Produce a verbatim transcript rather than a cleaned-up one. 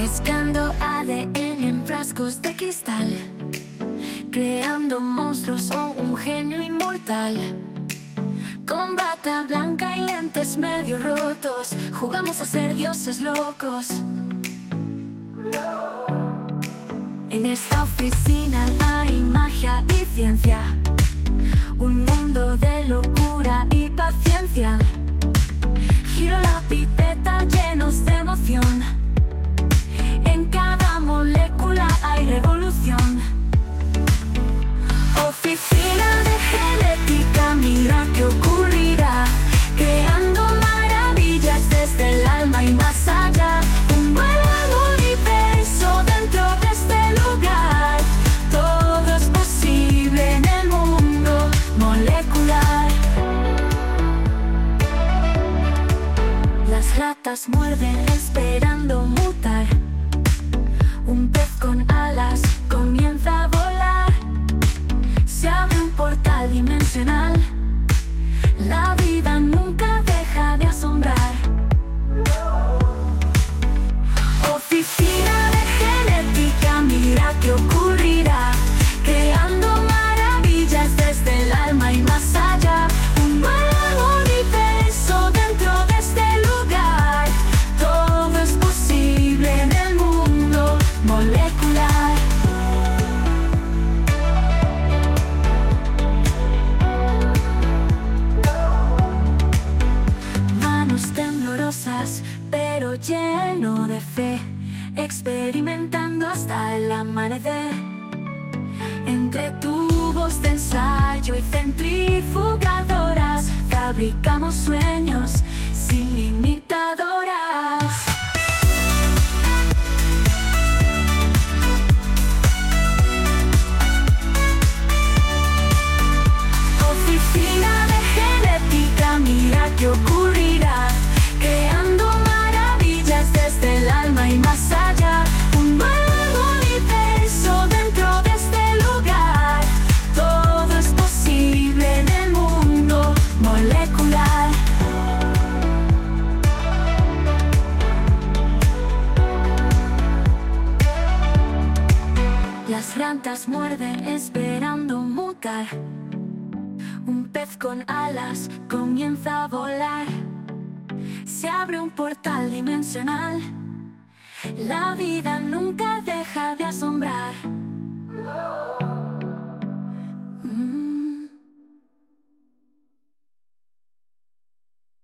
mezclando A D N en frascos de cristal, creando monstruos o un genio inmortal. Con bata blanca y lentes medio rotos, jugamos a ser dioses locos. En esta oficina hay magia y ciencia, un mundo de locura y paciencia. Giro la pipeta llenos de emoción, en cada molécula hay revolución. Oficina de genética, mira qué ocurrirá, creando maravillas desde el alma y más allá. Un nuevo universo dentro de este lugar, todo es posible en el mundo molecular. Las ratas muerden esperando mutar, un pez con alas comienza a volar. Se abre un portal dimensional, la vida nunca deja de asombrar. Oficina de genética, mira qué ocurrirá, creando maravillas desde el alma y más allá. Un nuevo universo dentro de este lugar, todo es posible en el mundo molecular. Temblorosas, pero lleno de fe, experimentando hasta el amanecer. Entre tubos de ensayo y centrifugadoras, fabricamos sueños sin limitadoras. Oficina de genética, mira qué ocurrirá, creando maravillas desde el alma y más allá. Un nuevo universo dentro de este lugar, todo es posible en el mundo molecular. Las ratas muerden esperando mutar, un pez con alas comienza a volar. Se abre un portal dimensional, la vida nunca deja de asombrar.